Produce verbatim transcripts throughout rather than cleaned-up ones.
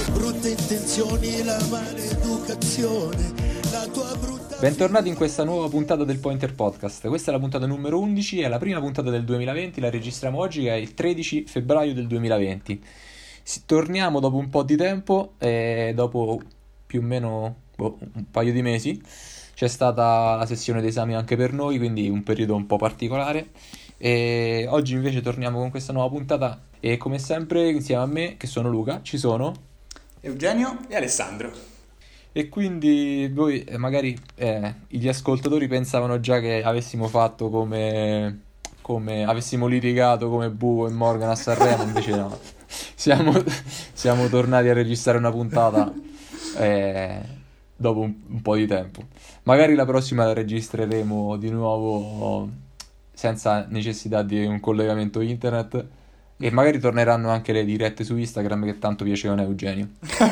brutte intenzioni, la maleducazione, la tua brutta... Bentornati in questa nuova puntata del Pointer Podcast. Questa è la puntata numero undici, è la prima puntata del duemilaventi, la registriamo oggi che è il tredici febbraio del duemilaventi. Torniamo dopo un po' di tempo, e dopo più o meno boh, un paio di mesi. C'è stata la sessione d'esami anche per noi, quindi un periodo un po' particolare. E oggi invece torniamo con questa nuova puntata e come sempre insieme a me, che sono Luca, ci sono Eugenio e Alessandro. E quindi voi eh, magari eh, gli ascoltatori pensavano già che avessimo fatto come, come avessimo litigato come Buo e Morgan a Sanremo, invece no, siamo, siamo tornati a registrare una puntata eh, dopo un, un po' di tempo. Magari la prossima la registreremo di nuovo senza necessità di un collegamento internet e magari torneranno anche le dirette su Instagram che tanto piacevano a Eugenio.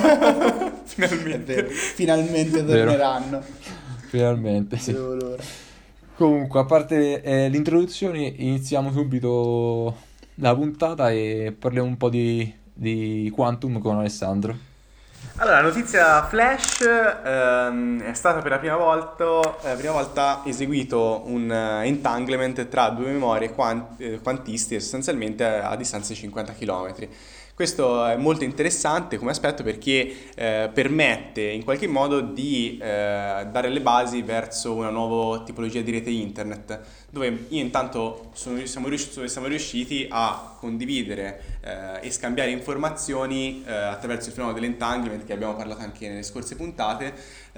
Finalmente, finalmente torneranno. Finalmente, sì. Comunque, a parte eh, l'introduzione, iniziamo subito la puntata e parliamo un po' di, di Quantum con Alessandro. Allora, la notizia flash ehm, è stata per la prima volta, eh, la prima volta eseguito un uh, entanglement tra due memorie quant- eh, quantistiche sostanzialmente a, a distanza di cinquanta chilometri. Questo è molto interessante come aspetto perché eh, permette in qualche modo di eh, dare le basi verso una nuova tipologia di rete internet, dove io intanto sono, siamo, riusciti, siamo riusciti a condividere eh, e scambiare informazioni eh, attraverso il fenomeno dell'entanglement che abbiamo parlato anche nelle scorse puntate,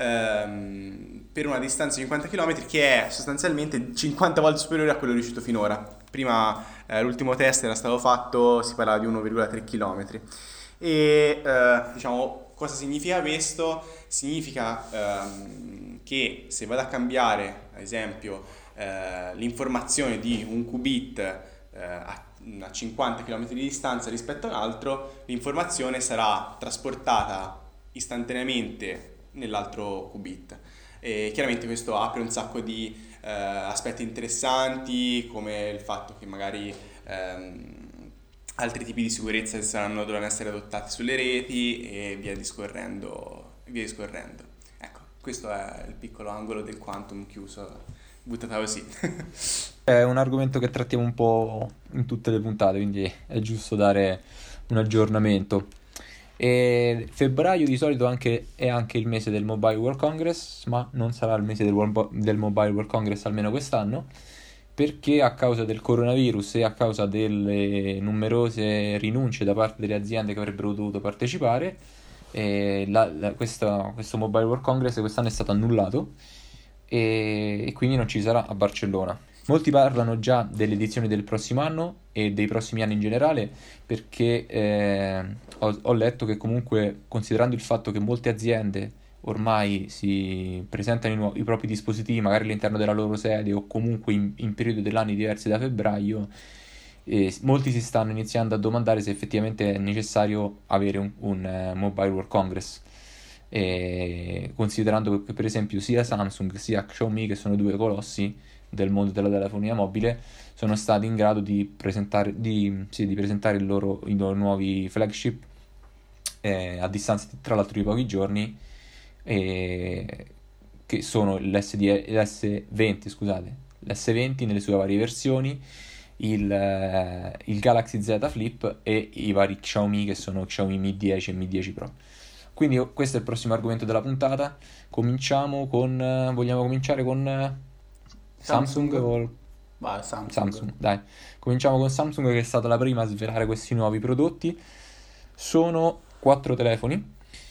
ehm, per una distanza di cinquanta chilometri che è sostanzialmente cinquanta volte superiore a quello riuscito finora. Prima eh, l'ultimo test era stato fatto, si parlava di uno virgola tre chilometri. E eh, diciamo, cosa significa questo? Significa ehm, che se vado a cambiare, ad esempio, eh, l'informazione di un qubit eh, a, a cinquanta chilometri di distanza rispetto a un altro, l'informazione sarà trasportata istantaneamente nell'altro qubit. E chiaramente questo apre un sacco di eh, aspetti interessanti, come il fatto che magari ehm, altri tipi di sicurezza saranno, dovranno essere adottati sulle reti e via discorrendo, via discorrendo. Ecco, questo è il piccolo angolo del quantum chiuso, buttata così. È un argomento che trattiamo un po' in tutte le puntate, quindi è giusto dare un aggiornamento. E febbraio di solito anche, è anche il mese del Mobile World Congress, ma non sarà il mese del, World, del Mobile World Congress almeno quest'anno, perché a causa del coronavirus e a causa delle numerose rinunce da parte delle aziende che avrebbero dovuto partecipare, eh, la, la, questa, questo Mobile World Congress quest'anno è stato annullato e, e quindi non ci sarà a Barcellona. Molti parlano già dell'edizione del prossimo anno e dei prossimi anni in generale perché eh, ho, ho letto che comunque, considerando il fatto che molte aziende ormai si presentano i, nu- i propri dispositivi magari all'interno della loro sede o comunque in, in periodi dell'anno diversi da febbraio, eh, molti si stanno iniziando a domandare se effettivamente è necessario avere un, un uh, Mobile World Congress. E considerando che per esempio sia Samsung sia Xiaomi, che sono due colossi del mondo della telefonia mobile, sono stati in grado di presentare, di, sì, di presentare il loro, i loro nuovi flagship eh, a distanza tra l'altro di pochi giorni, eh, che sono l'S D, l'S venti, scusate, l'S venti nelle sue varie versioni, il, eh, il Galaxy Z Flip e i vari Xiaomi che sono Xiaomi Mi dieci e Mi dieci Pro. Quindi questo è il prossimo argomento della puntata. Cominciamo con, vogliamo cominciare con Samsung, Samsung. o... Vai, Samsung. Samsung, dai. Cominciamo con Samsung, che è stata la prima a svelare questi nuovi prodotti. Sono quattro telefoni,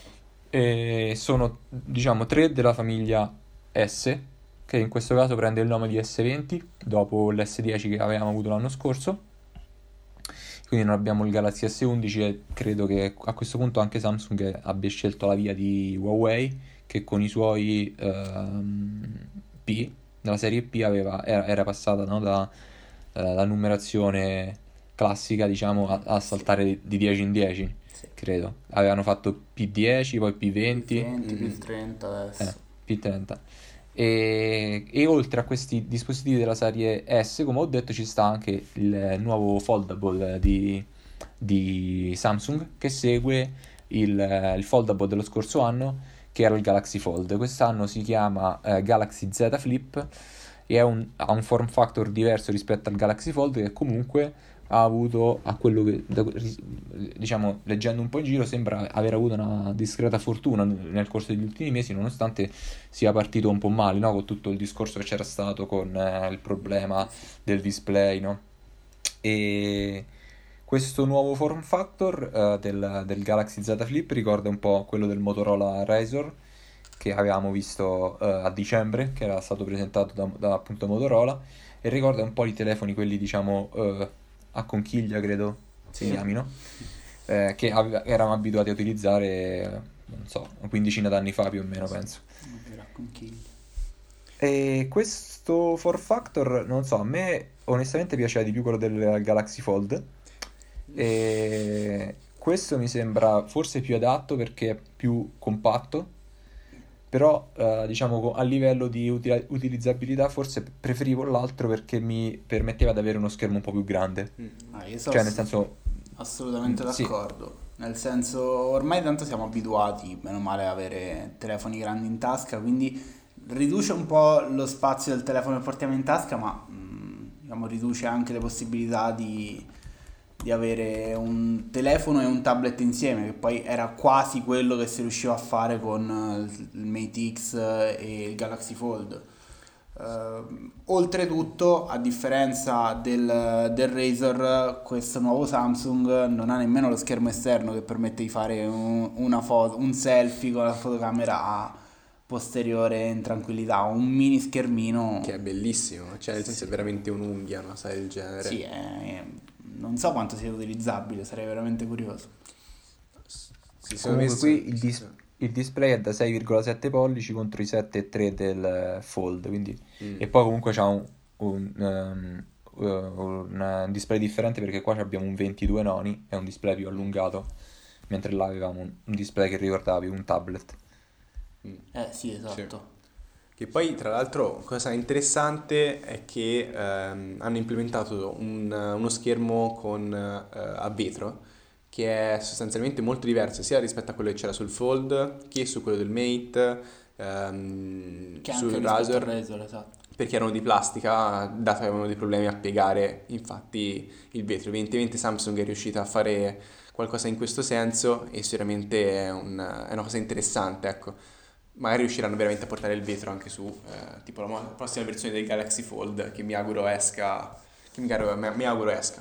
e sono diciamo tre della famiglia S, che in questo caso prende il nome di S venti dopo l'S dieci che avevamo avuto l'anno scorso. Quindi non abbiamo il Galaxy S undici e credo che a questo punto anche Samsung abbia scelto la via di Huawei, che con i suoi ehm, P nella serie P aveva, era, era passata, no, da eh, la numerazione classica, diciamo, a, a saltare di, di dieci in dieci, Sì. credo. Avevano fatto P dieci, poi P venti, P venti, mm. P trenta adesso. eh, P trenta. E, e oltre a questi dispositivi della serie S, come ho detto, ci sta anche il nuovo foldable di, di Samsung, che segue il, eh, il foldable dello scorso anno, che era il Galaxy Fold. Quest'anno si chiama eh, Galaxy Z Flip e è un- ha un form factor diverso rispetto al Galaxy Fold, che comunque ha avuto, a quello che, da- ris- diciamo, leggendo un po' in giro, sembra aver avuto una discreta fortuna nel corso degli ultimi mesi, nonostante sia partito un po' male, no? Con tutto il discorso che c'era stato con eh, il problema del display, no? E questo nuovo form factor eh, del, del Galaxy Z Flip ricorda un po' quello del Motorola Razr che avevamo visto eh, a dicembre, che era stato presentato da, da, appunto Motorola, e ricorda un po' i telefoni, quelli diciamo eh, a conchiglia, credo si Sì. chiamino, eh, che ave- eravamo abituati a utilizzare, eh, non so, una quindicina d'anni fa più o meno, penso. Era conchiglia. E questo form factor, non so, a me onestamente piaceva di più quello del Galaxy Fold. E questo mi sembra forse più adatto perché è più compatto, però eh, diciamo co- a livello di uti- utilizzabilità forse preferivo l'altro perché mi permetteva di avere uno schermo un po' più grande. Mm. Ah, io so Cioè, nel senso, assolutamente mm, sì. d'accordo. Nel senso, ormai tanto siamo abituati, meno male, a avere telefoni grandi in tasca, quindi riduce un po' lo spazio del telefono che portiamo in tasca, ma mm, diciamo, riduce anche le possibilità di, di avere un telefono e un tablet insieme, che poi era quasi quello che si riusciva a fare con eh, il Mate X e il Galaxy Fold. Uh, oltretutto, a differenza del, del Razer, questo nuovo Samsung non ha nemmeno lo schermo esterno che permette di fare un, una foto, un selfie con la fotocamera posteriore in tranquillità, un mini schermino. Che è bellissimo, cioè nel senso è veramente un'unghia, una cosa del genere. Sì, è- non so quanto sia utilizzabile, sarei veramente curioso. Sì, secondo me Comunque sì. qui il, dis- il display è da sei virgola sette pollici contro i sette virgola tre del eh, Fold, quindi... Mm. E poi comunque c'ha un, un, ehm, eh, un display differente perché qua abbiamo un ventidue noni, è un display più allungato, mentre là avevamo un, un display che ricordava più un tablet. Mm. Eh sì, esatto. Che poi, tra l'altro, cosa interessante è che ehm, hanno implementato un- uno schermo con, eh, a vetro che è sostanzialmente molto diverso sia rispetto a quello che c'era sul Fold che su quello del Mate, ehm, Che sul anche rispetto al Razer, Razer, esatto. perché erano di plastica, dato che avevano dei problemi a piegare infatti il vetro. Evidentemente Samsung è riuscita a fare qualcosa in questo senso e sicuramente è, un- è una cosa interessante, ecco. Magari riusciranno veramente a portare il vetro anche su eh, tipo la mo- prossima versione del Galaxy Fold che mi auguro esca, che mi, caro- mi- mi auguro esca.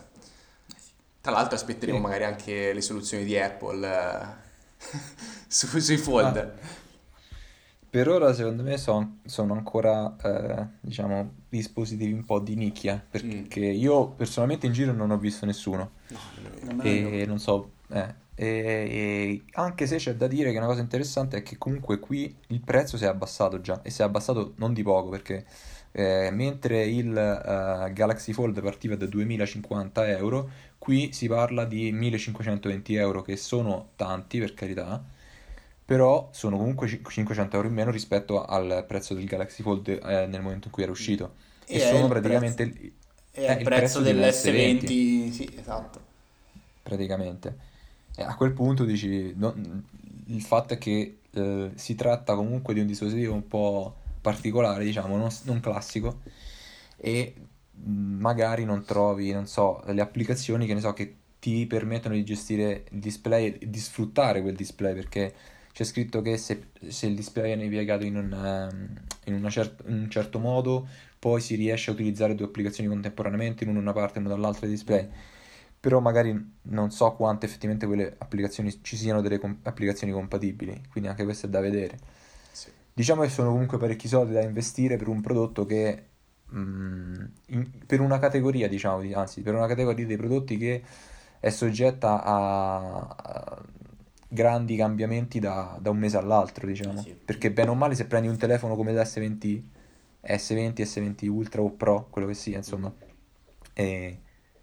Tra l'altro aspetteremo Sì. magari anche le soluzioni di Apple eh, su- sui Fold. Ah, per ora secondo me son- sono ancora, eh, diciamo, dispositivi un po' di nicchia, Mm. perché io personalmente in giro non ho visto nessuno. No, nemmeno io. Nemmeno io. E non so, eh, e, e anche se c'è da dire che una cosa interessante è che comunque qui il prezzo si è abbassato già, e si è abbassato non di poco, perché eh, mentre il eh, Galaxy Fold partiva da duemilacinquanta euro, qui si parla di millecinquecentoventi euro, che sono tanti per carità, però sono comunque ci- cinquecento euro in meno rispetto al prezzo del Galaxy Fold eh, nel momento in cui era uscito. E E è sono il praticamente prezzo, il, è eh, il il prezzo prezzo di un dell'S S venti. venti, sì, esatto. Praticamente. E a quel punto dici, no- il fatto è che eh, si tratta comunque di un dispositivo un po' particolare, diciamo, non, non classico, e mh, magari non trovi, non so, le applicazioni che ne so, che ti permettono di gestire il display e di sfruttare quel display, perché c'è scritto che se, se il display viene piegato in un, ehm, in una cer- in un certo modo, poi si riesce a utilizzare due applicazioni contemporaneamente, in una parte e una dall'altra del display. Però magari non so quante effettivamente quelle applicazioni ci siano delle com- applicazioni compatibili, quindi anche questo è da vedere. Sì. Diciamo che sono comunque parecchi soldi da investire per un prodotto che, mm, in- per una categoria, diciamo, di- anzi, per una categoria dei prodotti che è soggetta a, a grandi cambiamenti da, da un mese all'altro, Eh diciamo. sì. Perché bene o male, se prendi un telefono come l'S venti, S venti, S venti Ultra o Pro, quello che sia, insomma, e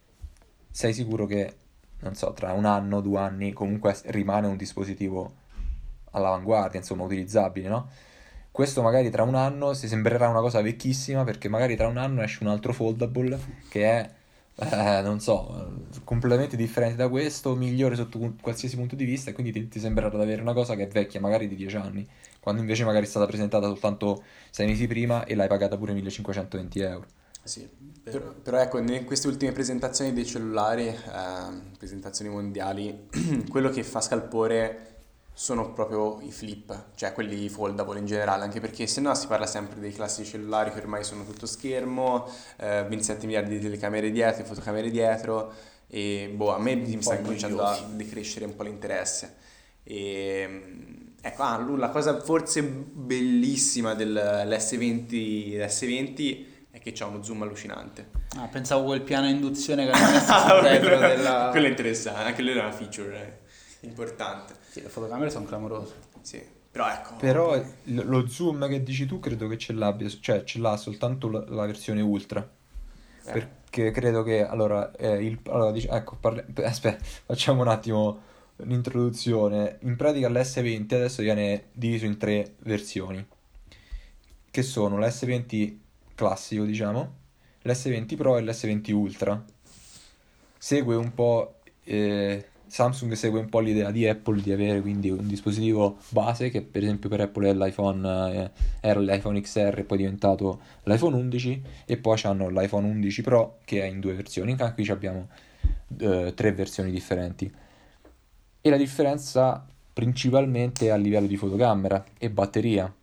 sei sicuro che, non so, tra un anno, due anni, comunque rimane un dispositivo all'avanguardia, insomma, utilizzabile, no? Questo magari tra un anno si sembrerà una cosa vecchissima, perché magari tra un anno esce un altro foldable che è eh, non so, completamente differente da questo, migliore sotto pu- qualsiasi punto di vista, e quindi ti, ti sembrerà di avere una cosa che è vecchia magari di dieci anni, quando invece magari è stata presentata soltanto sei mesi prima e l'hai pagata pure millecinquecentoventi euro. Sì, però, però ecco, in queste ultime presentazioni dei cellulari, ehm, presentazioni mondiali, quello che fa scalpore sono proprio i flip, cioè quelli foldable in generale, anche perché se no si parla sempre dei classici cellulari che ormai sono tutto schermo, eh, ventisette miliardi di telecamere dietro, fotocamere dietro, e boh, a me Un mi sta po' cominciando a noiosi. decrescere un po' l'interesse. E, mm, ecco, ah, la cosa forse bellissima dell'S venti, l'S venti è che c'ha uno zoom allucinante. Ah, pensavo quel piano a induzione che hanno messo sul Ah, retro quello, della... quello è interessante, anche quello è una feature eh, importante. Sì, le fotocamere sono clamorose. Sì, però ecco, Però poi- il- lo zoom che dici tu credo che ce l'abbia, cioè ce l'ha soltanto la, la versione ultra. eh, Perché credo che allora, eh, il, allora dic- ecco, parli- aspetta, facciamo un attimo un'introduzione. In pratica l'S venti adesso viene diviso in tre versioni, che sono l'S venti classico, diciamo, l'S venti Pro e l'S venti Ultra. Segue un po', eh, Samsung segue un po' l'idea di Apple di avere quindi un dispositivo base, che per esempio per Apple è l'iPhone, eh, era l'iPhone X R e poi è diventato l'iPhone undici, e poi hanno l'iPhone undici Pro che è in due versioni. Anche qui abbiamo eh, tre versioni differenti, e la differenza principalmente è a livello di fotocamera e batteria,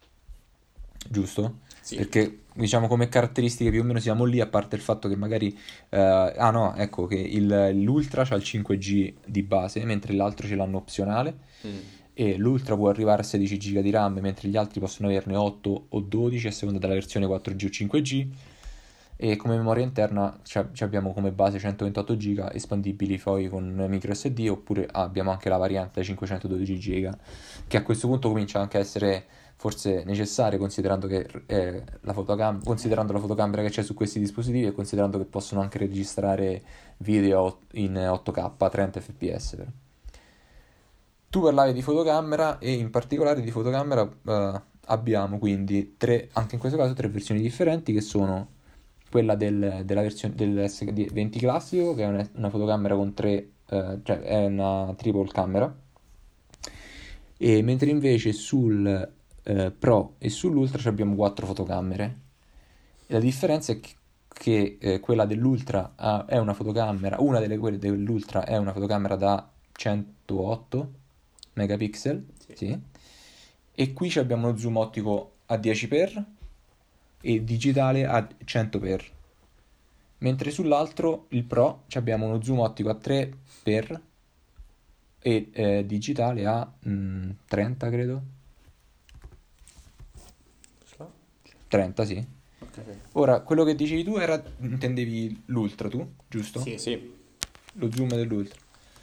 giusto? sì, Perché diciamo come caratteristiche più o meno siamo lì, a parte il fatto che magari eh, ah no, ecco che il- l'Ultra c'ha il cinque G di base, mentre l'altro ce l'hanno opzionale, mm, e l'Ultra può arrivare a sedici giga di RAM, mentre gli altri possono averne otto o dodici a seconda della versione quattro G o cinque G. E come memoria interna ci ci abbiamo come base centoventotto giga espandibili poi con micro S D, oppure ah, abbiamo anche la variante da cinquecentododici giga, che a questo punto comincia anche a essere forse necessaria, considerando che eh, la fotocam- considerando la fotocamera che c'è su questi dispositivi, e considerando che possono anche registrare video in otto K a trenta F P S però. Tu parlavi di fotocamera, e in particolare di fotocamera eh, abbiamo quindi tre, anche in questo caso tre versioni differenti, che sono quella del- della versione del S venti classico, che è una, una fotocamera con tre, eh, cioè è una triple camera, e mentre invece sul eh, Pro e sull'Ultra ci abbiamo quattro fotocamere. E la differenza è che, che, eh, quella dell'Ultra ha- è una fotocamera, una delle quelle dell'Ultra è una fotocamera da centootto megapixel, sì. sì, e qui ci abbiamo uno zoom ottico a dieci x e digitale a cento x, mentre sull'altro, il Pro, ci abbiamo uno zoom ottico a tre x e eh, digitale a mm, trenta, credo. trenta, sì. Ok. Ora, quello che dicevi tu era, intendevi l'Ultra tu, giusto? Sì, sì, Lo zoom dell'Ultra.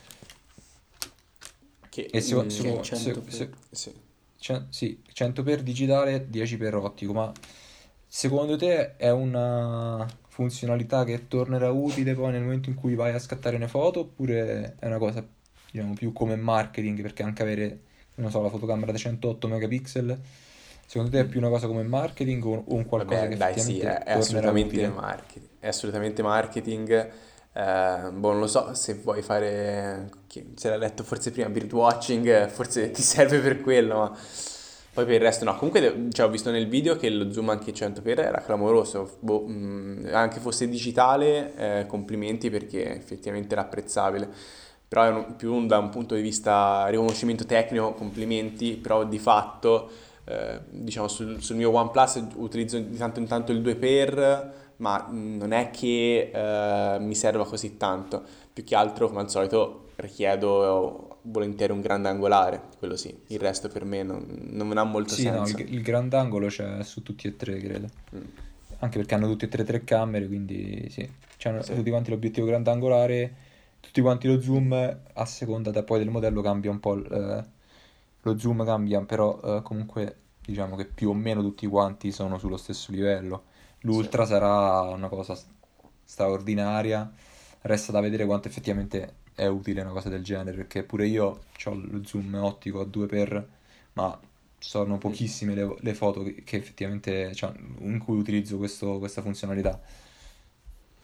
che, E se, mm, se- che è se- cento se- sì. cen- sì, cento x digitale, dieci x ottico, ma secondo te è una funzionalità che tornerà utile poi nel momento in cui vai a scattare una foto, oppure è una cosa, diciamo, più come marketing, perché anche avere, non so, la fotocamera da centootto megapixel, secondo te è più una cosa come marketing, o, o un qualcosa Vabbè, che dai, sì, è, effettivamente è tornerà assolutamente utile? marketing. È assolutamente marketing. Eh, boh, non lo so se vuoi fare, chi- se l'hai letto forse prima, birdwatching, eh, forse ti serve per quello, ma poi per il resto no. Comunque, de- cioè, ho visto nel video che lo zoom anche cento x era clamoroso. Boh, mm, anche fosse digitale, eh, complimenti perché effettivamente era apprezzabile. Però è un- più un- da un punto di vista riconoscimento tecnico, complimenti, però di fatto eh, diciamo sul, sul mio OnePlus utilizzo di tanto in tanto il due x, ma mh, non è che eh, mi serva così tanto, più che altro come al solito richiedo volentieri un grande angolare, quello sì, il resto per me non, non ha molto Sì, no, il, senso. il grandangolo c'è su tutti e tre, credo. Mm, Anche perché hanno tutti e tre tre camere, quindi sì. C'hanno sì, tutti quanti l'obiettivo grandangolare, tutti quanti lo zoom, a seconda da poi del modello cambia un po', il, eh, lo zoom cambia, però eh, comunque diciamo che più o meno tutti quanti sono sullo stesso livello. sì. L'Ultra sarà una cosa s- straordinaria, resta da vedere quanto effettivamente è utile una cosa del genere, perché pure io ho lo zoom ottico a due x, ma sono Mm. pochissime le, le foto che, che effettivamente, cioè, in cui utilizzo questo- questa funzionalità.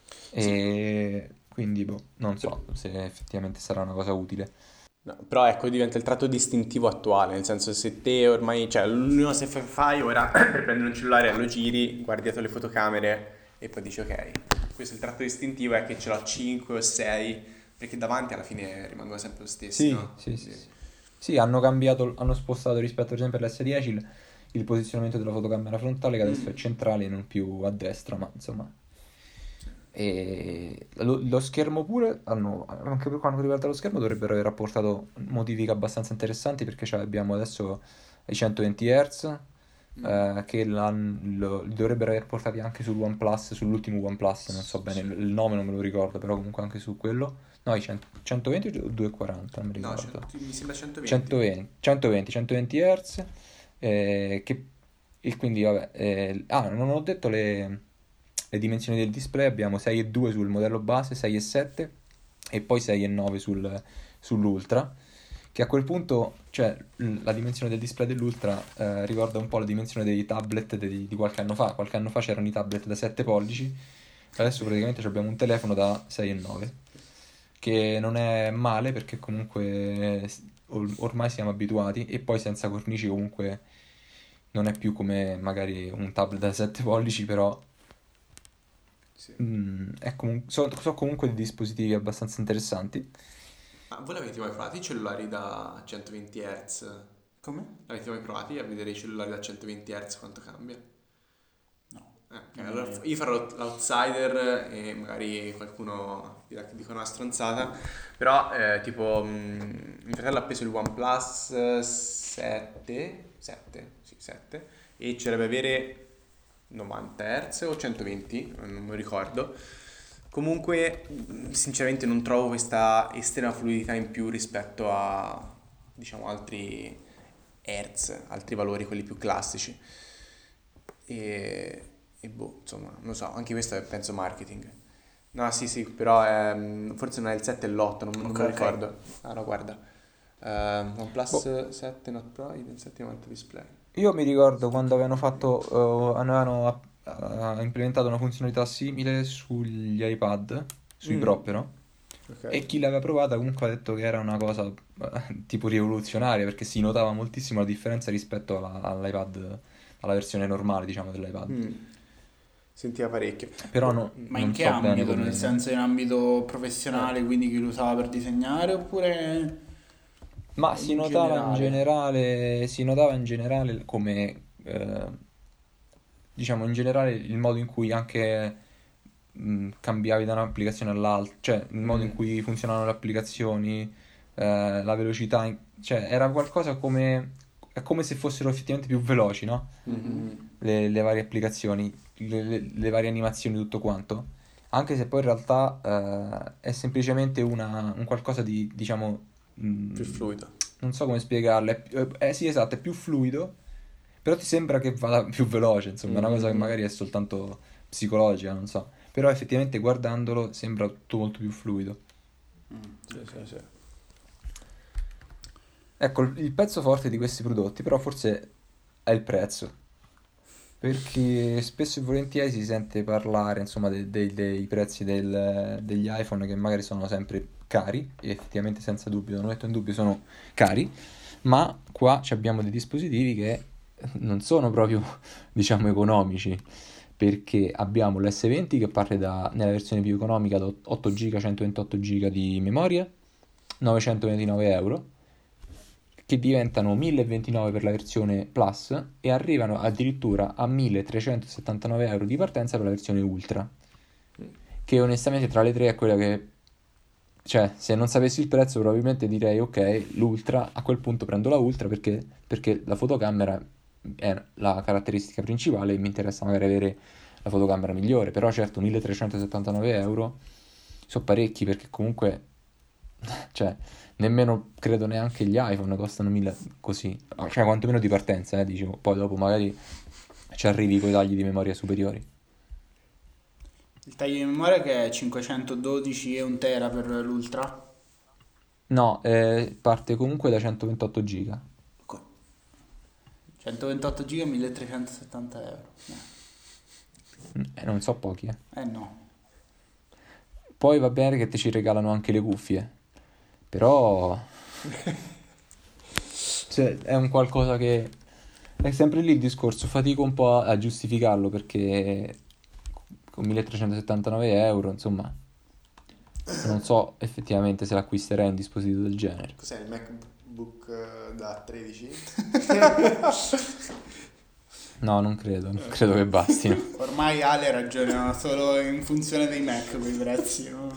Sì. E quindi boh, non so se effettivamente sarà una cosa utile. No, però ecco, diventa il tratto distintivo attuale, nel senso se te ormai, cioè l'unico se fai fai ora per prendere un cellulare lo giri, guardi dietro le fotocamere e poi dici ok, questo è il tratto distintivo, è che ce l'ho cinque o sei, perché davanti alla fine rimangono sempre lo stessi, Sì, no? sì, sì, Quindi- sì. Sì, hanno cambiato, hanno spostato rispetto ad esempio all'S dieci il, il posizionamento della fotocamera frontale che adesso è centrale e non più a destra, ma insomma. E lo, lo schermo pure, hanno, anche per quanto riguarda lo schermo, dovrebbero aver apportato modifiche abbastanza interessanti perché cioè, abbiamo adesso i centoventi hertz eh, che l'han- lo- li dovrebbero aver portati anche sul OnePlus, sull'ultimo OnePlus, non so bene il, il nome, non me lo ricordo, però comunque anche su quello. No, i cento centoventi o duecentoquaranta, non mi No, ricordo. cento- mi sembra centoventi. centoventi, centoventi, centoventi hertz eh, che, e quindi vabbè eh, ah non ho detto le, le dimensioni del display. Abbiamo sei e due sul modello base, sei e sette e poi sei e nove sul, sull'ultra, che a quel punto cioè l- la dimensione del display dell'ultra eh, ricorda un po' la dimensione dei tablet di, di qualche anno fa. Qualche anno fa c'erano i tablet da sette pollici, adesso praticamente abbiamo un telefono da sei e nove, che non è male perché comunque s- or- ormai siamo abituati, e poi senza cornici comunque non è più come magari un tablet da sette pollici, però Sì. mm, è comun- so, so comunque dei dispositivi abbastanza interessanti. Ma voi l'avete mai provati i cellulari da centoventi hertz? Come? Avete mai provati a vedere i cellulari da centoventi hertz quanto cambia? No. Eh, ok, Non allora io. io farò l'outsider e magari qualcuno dirà che dico una stronzata, però eh, tipo mh, mio fratello ha preso il OnePlus sette, sette, sì, sette, e ci dovrebbe avere novanta hertz o centoventi, non me lo ricordo. Comunque, mh, sinceramente non trovo questa estrema fluidità in più rispetto a, diciamo, altri hertz, altri valori, quelli più classici. E, e boh, insomma, non lo so, anche questo è penso marketing. No, sì, sì, però ehm, forse non è il sette e l'otto, non, non Ok, me lo ok. ricordo. Ah, no, guarda. Ehm, Boh, OnePlus sette Note Pro, i sette novanta display. io mi ricordo quando avevano fatto, eh, avevano app- eh, implementato una funzionalità simile sugli iPad, sui Mm, Pro però, ok. e chi l'aveva provata comunque ha detto che era una cosa eh, tipo rivoluzionaria perché si notava moltissimo la differenza rispetto alla- all'iPad, alla versione normale, diciamo, dell'iPad. Mm, sentiva parecchio. Però Boh, no- mm. Ma in non che so bene ambito? Nel come... senso in ambito Eh, professionale, quindi chi lo usava per disegnare, oppure Ma si in notava in generale? generale, si notava in generale come, eh, diciamo, in generale il modo in cui anche mh, cambiavi da un'applicazione all'altra, cioè il modo in mm, cui funzionavano le applicazioni, eh, la velocità, in- cioè era qualcosa come, è come se fossero effettivamente più veloci, no? mm, mm, mm. Le, le varie applicazioni, le, le- le varie animazioni, tutto quanto. Anche se poi in realtà eh, è semplicemente una, un qualcosa di, diciamo, Più mh, fluido. non so come spiegarlo, è, pi- eh, sì esatto, è più fluido, però ti sembra che vada più veloce, insomma, è Mm, una cosa mm, che mm. magari è soltanto psicologica, non so. Però effettivamente guardandolo sembra tutto molto più fluido. Mm, Sì, ok. sì, sì. Ecco, il il pezzo forte di questi prodotti, però forse è il prezzo, perché spesso e volentieri si sente parlare, insomma, de- de- dei prezzi del- degli iPhone che magari sono sempre cari, e effettivamente senza dubbio, non lo metto in dubbio, sono cari, ma qua ci abbiamo dei dispositivi che non sono proprio, diciamo, economici, perché abbiamo l'S venti che parte da, nella versione più economica da otto giga, centoventotto giga di memoria, novecentoventinove euro, che diventano mille e ventinove per la versione Plus e arrivano addirittura a milletrecentosettantanove euro di partenza per la versione Ultra, che onestamente tra le tre è quella che, cioè, se non sapessi il prezzo probabilmente direi ok, l'Ultra, a quel punto prendo la Ultra perché, perché la fotocamera è la caratteristica principale e mi interessa magari avere la fotocamera migliore, però certo milletrecentosettantanove euro sono parecchi perché comunque, cioè, nemmeno credo neanche gli iPhone costano mille così, cioè quantomeno di partenza, eh, dicevo, poi dopo magari ci arrivi con i tagli di memoria superiori. Il taglio di memoria che è cinquecentododici e un tera per l'Ultra. No, eh, parte comunque da centoventotto giga. Co- centoventotto giga milletrecentosettanta euro. Eh, non so pochi, eh. Eh, eh no. Poi va bene che ti ci regalano anche le cuffie, però cioè, è un qualcosa che è sempre lì il discorso, fatico un po' a, a giustificarlo perché con milletrecentosettantanove euro, insomma, non so effettivamente se l'acquisterei un dispositivo del genere. Cos'è il MacBook eh, da tredici? No, non credo, non credo che bastino. Ormai Ale ragiona solo in funzione dei Mac quei prezzi, no?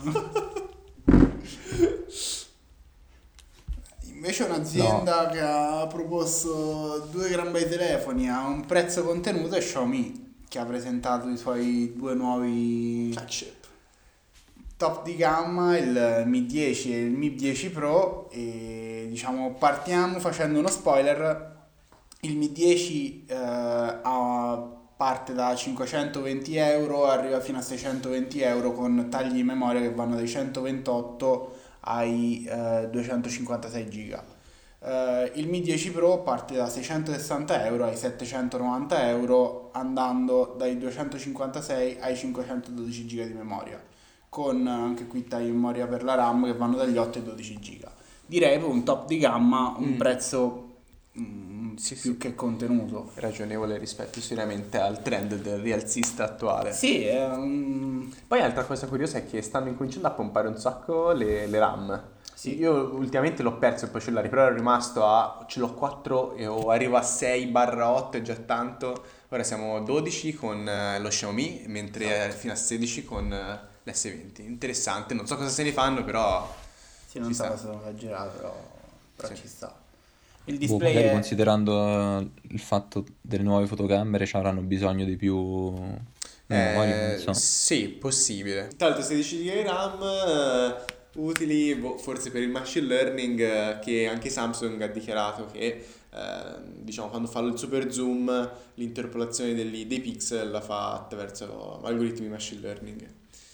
Invece un'azienda No. che ha proposto due gran bei telefoni a un prezzo contenuto è Xiaomi, che ha presentato i suoi due nuovi Flagship. top di gamma, il Mi dieci e il Mi dieci Pro, e diciamo partiamo facendo uno spoiler. Il Mi dieci eh, ha- parte da cinquecentoventi euro, arriva fino a seicentoventi euro con tagli di memoria che vanno dai centoventotto ai eh, duecentocinquantasei giga. Eh, il Mi dieci Pro parte da seicentosessanta euro ai settecentonovanta euro, andando dai duecentocinquantasei ai cinquecentododici giga di memoria, con anche qui tagli di memoria per la RAM che vanno dagli otto ai dodici giga. Direi per un top di gamma un Mm. prezzo mm, Sì, più sì. che contenuto. Ragionevole rispetto sicuramente al trend del rialzista attuale. Sì, è un... Poi altra cosa curiosa è che stanno incominciando a pompare un sacco le, le RAM. Sì. Io ultimamente l'ho perso poi cellulari, però ero rimasto a ce l'ho quattro e o arrivo a sei barra otto, è già tanto. Ora siamo dodici con eh, lo Xiaomi, mentre eh, fino a sedici con eh, l'esse venti. Interessante, non so cosa se ne fanno, però Sì, non ci so sta. cosa sono esagerato, però, però Sì. ci sta. Il Boh, display magari è... considerando eh, il fatto delle nuove fotocamere ci avranno bisogno di più memoria, Eh, non so. sì, possibile. Tra l'altro sedici giga di RAM eh, utili boh, forse per il machine learning, eh, che anche Samsung ha dichiarato che eh, diciamo quando fa il super zoom l'interpolazione degli- dei pixel la fa attraverso algoritmi di machine learning.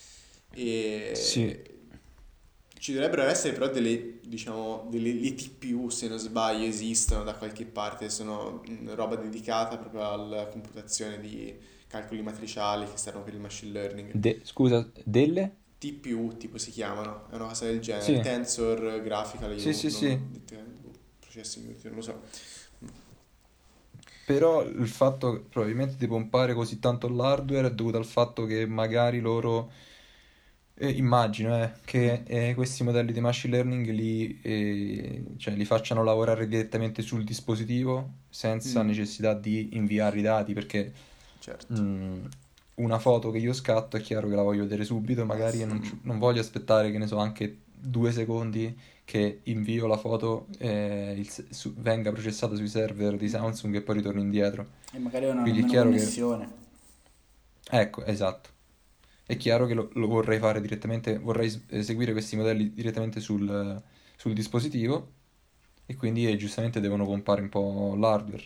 E Sì. ci dovrebbero essere però delle, diciamo, delle le T P U, se non sbaglio, esistono da qualche parte, sono mm, roba dedicata proprio alla computazione di calcoli matriciali che servono per il machine learning. De- scusa, delle? T P U tipo si chiamano, è una cosa del genere, Sì. Tensor Graphical Sì, sì, sì. Processing Unit, non lo so. Però il fatto probabilmente di pompare così tanto l'hardware è dovuto al fatto che magari loro, eh, immagino eh, che eh, questi modelli di machine learning li, eh, cioè, li facciano lavorare direttamente sul dispositivo senza Mm. necessità di inviare i dati, perché Certo. mm, una foto che io scatto è chiaro che la voglio vedere subito, magari non, ci- non voglio aspettare, che ne so, anche due secondi che invio la foto, eh, il s- su- venga processata sui server di Samsung e poi ritorni indietro. E magari è una Quindi è meno chiaro che, connessione. ecco, esatto. È chiaro che lo, lo vorrei fare direttamente, vorrei s- eseguire questi modelli direttamente sul, sul dispositivo e quindi eh, giustamente devono pompare un po' l'hardware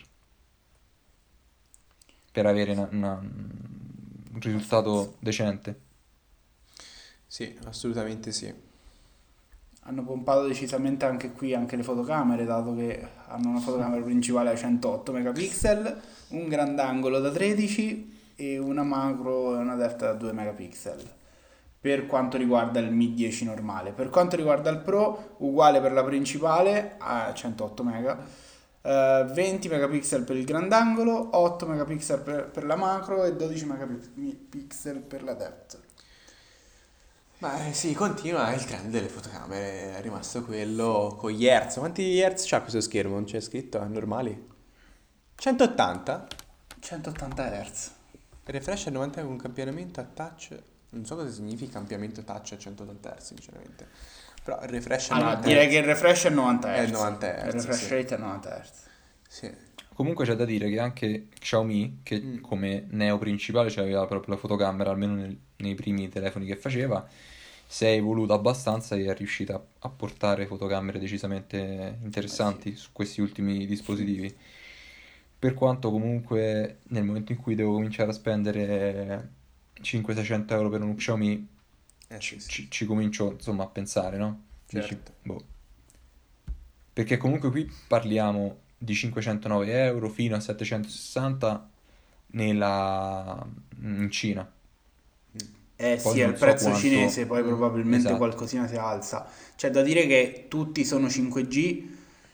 per avere una- una- un risultato decente. Sì, assolutamente sì. Hanno pompato decisamente anche qui anche le fotocamere, dato che hanno una fotocamera principale a centootto megapixel, un grandangolo da tredici e una macro e una delta da due megapixel. Per quanto riguarda il Mi dieci normale, per quanto riguarda il Pro, uguale per la principale a centootto mega, eh, venti megapixel per il grandangolo, otto megapixel per, per la macro e dodici megapixel per la depth. Ma eh, sì, continua il trend delle fotocamere, è rimasto quello con gli hertz. Quanti hertz c'ha questo schermo? Non c'è scritto? È normali? centottanta? centottanta hertz. Refresh a novanta con campionamento a touch. Non so cosa significa campionamento touch a centottanta hertz, sinceramente. Però il refresh a Allora, novanta direi hertz. che il refresh è novanta È hertz. novanta hertz, Il refresh sì. rate è novanta hertz. Sì. Comunque c'è da dire che anche Xiaomi, che Mm. come neo principale aveva proprio la fotocamera, almeno nel- nei primi telefoni che faceva, si è evoluta abbastanza e è riuscita a, a portare fotocamere decisamente interessanti su questi ultimi dispositivi. Per quanto comunque nel momento in cui devo cominciare a spendere cinquecento-seicento euro per uno Xiaomi, Eh ci, sì, sì. ci- ci comincio insomma a pensare, no? Dici, Certo. boh. Perché comunque qui parliamo di cinquecentonove euro fino a settecentosessanta nella... in Cina. Mm. È Eh Poi sì, è non il so prezzo quanto- cinese, poi probabilmente Esatto. qualcosina si alza. C'è da dire che tutti sono cinque G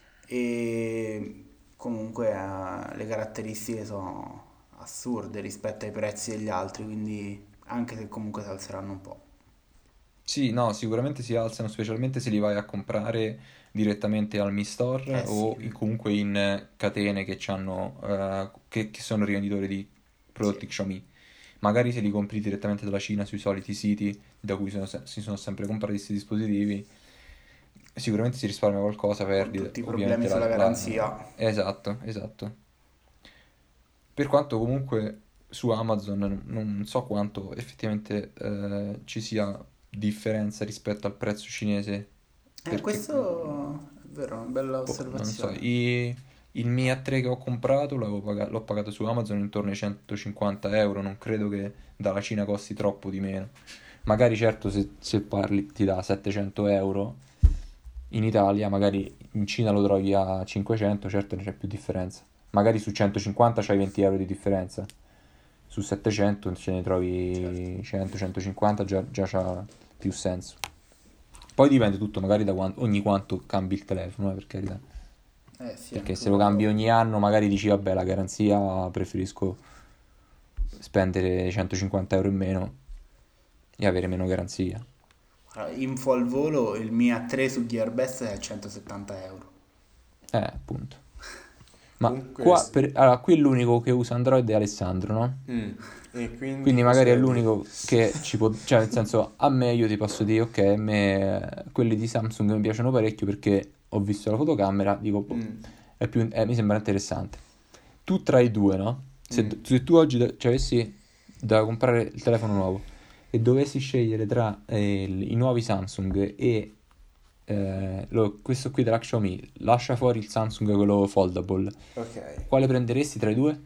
e comunque eh, le caratteristiche sono assurde rispetto ai prezzi degli altri, quindi anche se comunque si alzeranno un po'. Sì, no, sicuramente si alzano, specialmente se li vai a comprare direttamente al Mi Store Eh o sì, in- comunque in eh, catene che, c'hanno, eh, che, che sono rivenditori di prodotti sì, Xiaomi. Magari se li compri direttamente dalla Cina sui soliti siti da cui sono se- si sono sempre comprati questi dispositivi, sicuramente si risparmia qualcosa, con perdi tutti i problemi ovviamente la, sulla la- garanzia. Esatto, esatto. Per quanto comunque su Amazon non non so quanto effettivamente eh, ci sia differenza rispetto al prezzo cinese, Eh, perché questo è vero, una bella boh, non so, osservazione. i- il Mi A tre che ho comprato l'avevo paga- l'ho pagato su Amazon intorno ai centocinquanta euro, non credo che dalla Cina costi troppo di meno. Magari certo se, se parli ti dà settecento euro in Italia, magari in Cina lo trovi a cinquecento, certo ne c'è più differenza. Magari su centocinquanta c'hai venti euro di differenza, su settecento ce ne trovi Certo. cento centocinquanta, già, già c'ha più senso. Poi dipende tutto magari da quan- ogni quanto cambi il telefono, eh, per carità. Eh sì, Perché anche se lo cambi quello. ogni anno magari dici vabbè la garanzia preferisco spendere centocinquanta euro in meno e avere meno garanzia. Allora, info al volo, il mio A tre su Gearbest è centosettanta euro. Eh, appunto. Ma Comunque, qua, sì. per, allora, qui l'unico che usa Android è Alessandro, no? Mm. E quindi Quindi cosa magari è da dire? l'unico che ci può, cioè nel senso a me io ti posso dire ok, a me eh, quelli di Samsung mi piacciono parecchio perché ho visto la fotocamera, dico boh, Mm. è più, eh, mi sembra interessante. Tu tra i due, no? Se, Mm. se tu oggi de- cioè, avessi da comprare il telefono nuovo e dovessi scegliere tra eh, il- i nuovi Samsung e eh, lo- questo qui della Xiaomi, lascia fuori il Samsung quello foldable, Ok. quale prenderesti tra i due?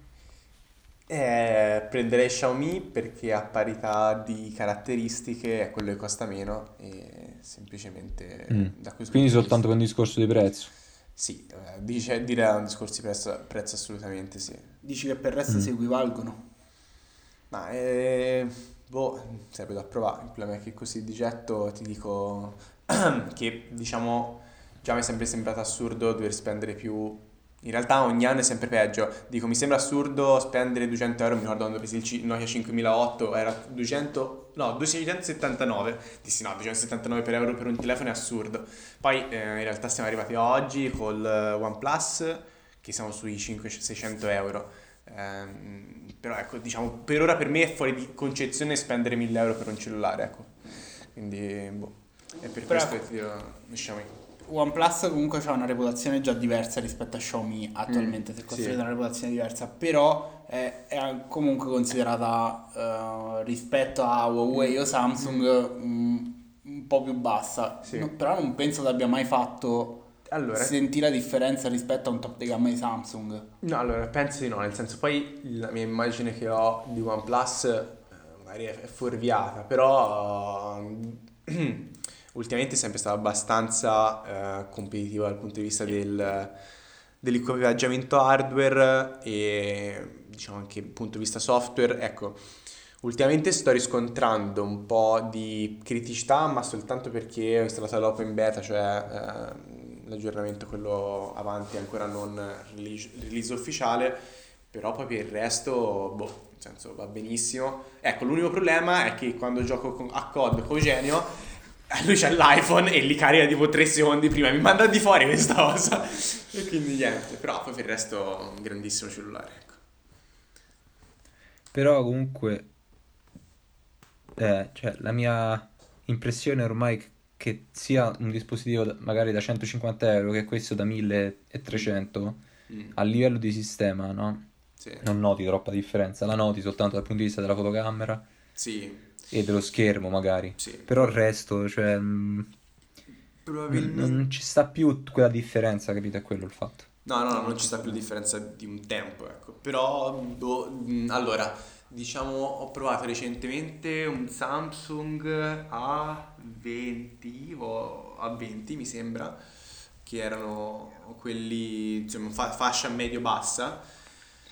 Eh, prenderei Xiaomi perché a parità di caratteristiche è quello che costa meno e semplicemente Mm. da questo Quindi punto di soltanto vista. per un discorso di prezzo. Sì, eh, dice, direi un discorso di prezzo, prezzo assolutamente sì. Dici che per il resto Mm. si equivalgono? Ma eh, boh, sarebbe da provare. Il problema è che così di getto ti dico che diciamo già mi è sempre sembrato assurdo dover spendere più. In realtà ogni anno è sempre peggio. Dico, mi sembra assurdo spendere duecento euro. Mi ricordo quando presi il C- Nokia cinquemilaotto era duecento, no, duecentosettantanove. Dissi no, duecentosettantanove per euro per un telefono è assurdo. Poi eh, in realtà siamo arrivati a oggi col eh, OnePlus che siamo sui cinquecento seicento euro. Ehm, però ecco, diciamo, per ora per me è fuori di concezione spendere mille euro per un cellulare, ecco. Quindi, boh, è per Però questo che ti dirò, Xiaomi. OnePlus comunque ha una reputazione già diversa rispetto a Xiaomi attualmente, Mm, si è sì. costruita una reputazione diversa, però è, è comunque considerata eh, rispetto a Huawei o Samsung mm, un po' più bassa. Sì. No, però non penso che abbia mai fatto Allora, sentire la differenza rispetto a un top di gamma di Samsung. no, allora penso di no, nel senso poi la mia immagine che ho di OnePlus eh, magari è è fuorviata, però eh, ultimamente è sempre stato abbastanza eh, competitivo dal punto di vista del, dell'equipaggiamento hardware e diciamo anche dal punto di vista software. Ecco, ultimamente sto riscontrando un po' di criticità, ma soltanto perché ho installato l'open beta, cioè eh, l'aggiornamento quello avanti ancora non release, release ufficiale, però poi per il resto, boh, nel senso va benissimo. Ecco, l'unico problema è che quando gioco con, a C O D con Eugenio, lui c'ha l'iPhone e li carica tipo tre secondi prima, mi manda di fuori questa cosa. E quindi niente, però poi per il resto un grandissimo cellulare, ecco. Però comunque, eh, cioè, la mia impressione ormai è che sia un dispositivo da- magari da centocinquanta euro che questo da milletrecento, Mm, a livello di sistema, no? sì, Non noti troppa differenza, la noti soltanto dal punto di vista della fotocamera sì, e dello schermo magari. sì. Però il resto, cioè, mh, non, non ci sta più quella differenza, capito? È quello il fatto. No, no, non ci sta più differenza di un tempo, ecco. Però, boh, mh, allora, diciamo, ho provato recentemente un Samsung A venti o A venti, mi sembra, che erano quelli, insomma, fa- fascia medio-bassa.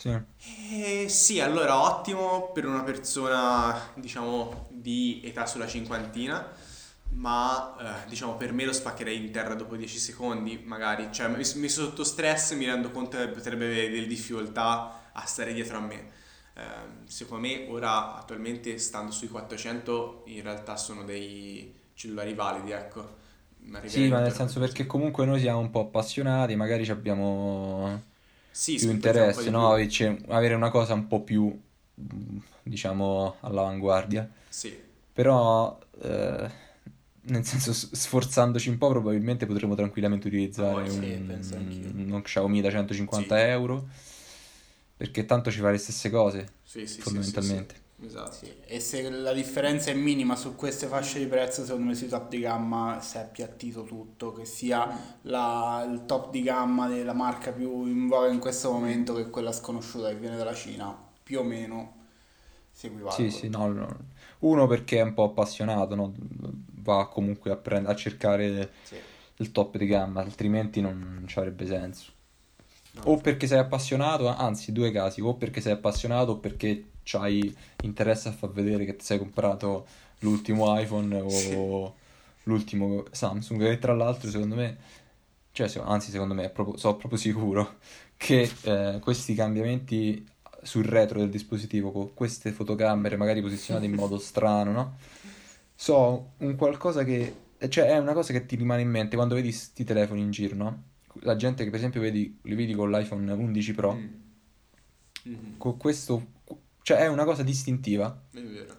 Sì. Eh, sì, allora ottimo per una persona, diciamo, di età sulla cinquantina, ma eh, diciamo per me lo spaccherei in terra dopo dieci secondi, magari. Cioè, mi, mi sotto stress mi rendo conto che potrebbe avere delle difficoltà a stare dietro a me. Eh, secondo me ora, attualmente, stando sui quattrocento, in realtà sono dei cellulari validi, ecco. Ma Sì, ma nel intorno a senso quattrocento. perché comunque noi siamo un po' appassionati, magari ci abbiamo Sì, più spinto un po' interesse, di no? più. Averci- Avere una cosa un po' più, mm, diciamo, all'avanguardia. Sì. Però, eh, nel senso, s- sforzandoci un po', probabilmente potremmo tranquillamente Ah, utilizzare voglia, Sì, penso anch'io. un, uno Xiaomi da sì. centocinquanta euro, perché tanto ci fa le stesse cose, Sì, sì, sì, sì, sì. fondamentalmente. Esatto. Sì, e se la differenza è minima su queste fasce di prezzo, secondo me sui top di gamma si è appiattito tutto, che sia la- il top di gamma della marca più in voga in questo momento che quella sconosciuta che viene dalla Cina, più o meno si Sì, equivalgono. sì, no, no. Uno perché è un po' appassionato, no? Va comunque a, prend- a cercare Sì. il top di gamma, altrimenti non ci avrebbe senso. No, O perché sei appassionato, anzi, due casi, o perché sei appassionato o perché c'hai interesse a far vedere che ti sei comprato l'ultimo iPhone sì. o l'ultimo Samsung, e tra l'altro secondo me, cioè, se- anzi secondo me, è proprio, sono proprio sicuro che eh, questi cambiamenti sul retro del dispositivo, con queste fotocamere magari posizionate in modo strano, no? So un qualcosa che, cioè è una cosa che ti rimane in mente quando vedi sti telefoni in giro, no? La gente che per esempio vedi, li vedi con l'iPhone undici Pro, Mm. Mhm. con questo, cioè è una cosa distintiva È vero.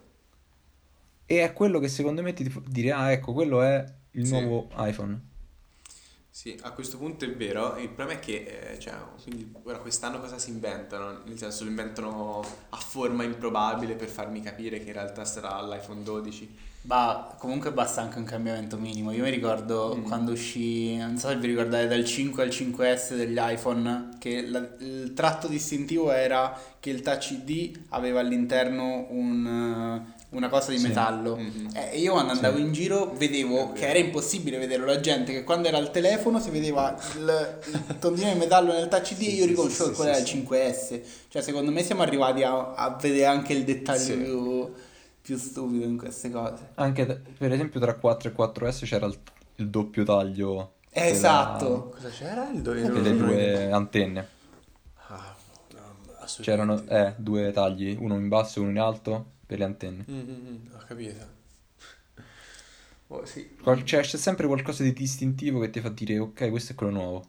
e è quello che secondo me ti fa dire, ah ecco, quello è il Sì. nuovo iPhone. Sì, a questo punto è vero. Il problema è che, eh, cioè, quindi ora quest'anno cosa si inventano? Nel senso, lo inventano a forma improbabile per farmi capire che in realtà sarà l'iPhone dodici. Ma comunque basta anche un cambiamento minimo. Io mi ricordo quando uscì, non so se vi ricordate, dal cinque al cinque S degli iPhone, che la- il tratto distintivo era che il Touch I D aveva all'interno un, eh, una cosa di Sì. metallo. Mhm. Eh, E io quando Sì. andavo in giro vedevo È che vero. era impossibile vederlo. La gente che quando era al telefono si vedeva il, il tondino di metallo nel Touch I D Sì, e io sì, riconoscevo sì, che quello sì, era il sì. cinque S. Cioè secondo me siamo arrivati a, a vedere anche il dettaglio Sì. più, più stupido in queste cose. Anche t- per esempio tra quattro e quattro S c'era il, il doppio taglio della- Esatto. Cosa c'era? Il do- delle non- due antenne. Ah, no, assolutamente. C'erano eh, due tagli, uno in basso e uno in alto per le antenne. Mm, mm, mm, ho capito. Oh, sì. Qual- cioè, c'è sempre qualcosa di distintivo che ti fa dire, ok, questo è quello nuovo.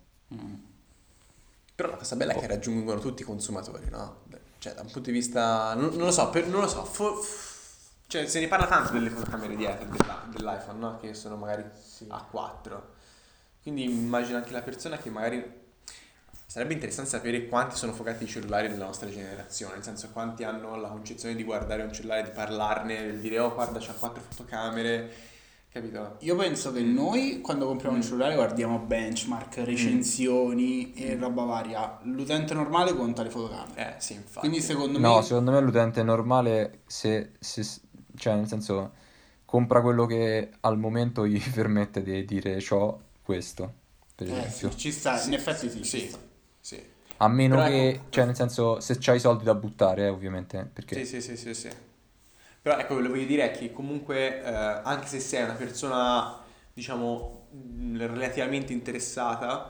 Però la cosa bella è che raggiungono tutti i consumatori, no? Cioè, da un punto di vista... Non, non lo so, per- non lo so. fo- cioè, se ne parla tanto delle fotocamere dietro della- dell'iPhone, no? Che sono magari a quattro. Quindi immagino anche la persona che magari... Sarebbe interessante sapere quanti sono focati i cellulari della nostra generazione, nel senso quanti hanno la concezione di guardare un cellulare, di parlarne, di dire, oh, guarda, c'ha quattro fotocamere, capito? Io penso che noi quando compriamo un cellulare guardiamo benchmark, recensioni e roba varia. L'utente normale conta le fotocamere. Eh, sì, infatti. Quindi secondo No, me secondo me l'utente normale, se, se- cioè nel senso, compra quello che al momento gli permette di dire c'ho questo, per eh, esempio. sì, ci sta, in effetti sì, ci Sì, sta. sì. A meno Però che, ecco- cioè nel senso, se c'hai i soldi da buttare, eh, ovviamente, perché... Sì, sì, sì, sì, sì. Però ecco, quello che voglio dire è che comunque, eh, anche se sei una persona, diciamo, mh, relativamente interessata,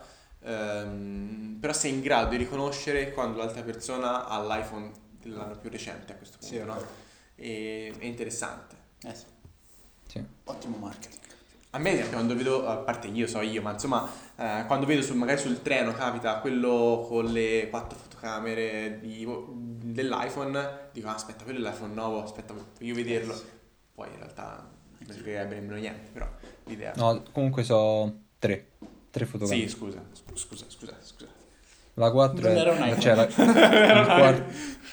ehm, però sei in grado di riconoscere quando l'altra persona ha l'iPhone dell'anno più recente a questo punto, Sì, è no? vero. E, è interessante. Eh sì. Sì. Ottimo marketing. A me, ad esempio, quando vedo, a parte io so io, ma insomma, eh, quando vedo sul, magari sul treno capita quello con le quattro fotocamere di- dell'iPhone, dico, ah, aspetta, quello è l'iPhone nuovo, aspetta, voglio vederlo. Poi in realtà non spiegherebbe nemmeno niente, però l'idea. No, comunque so tre, tre fotogrammi. Sì, scusa, scusa, scusa, scusa. La quattro Non è, era un iPhone. cioè, la- il, quar-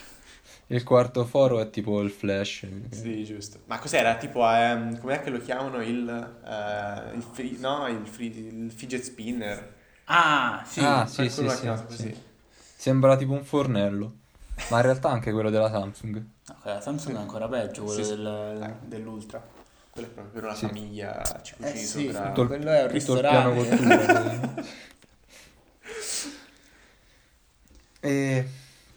il quarto foro è tipo il flash. Sì, giusto. Ma cos'era? Tipo, ehm, com'è che lo chiamano? Il, eh, il, free- no, il, free- il fidget spinner. Ah, sì. Ah, sì, Qualcuno sì, l'ha sì, chiamato così. sì. Sembra tipo un fornello, ma in realtà anche quello della Samsung. No, quella Samsung è ancora peggio, quello Sì, sì. del- Dai. dell'Ultra. Quello è proprio per una Sì. famiglia, ci cucini Eh sì, sopra. Tutto il, quello è un tutto il piano ristorante. cottura. E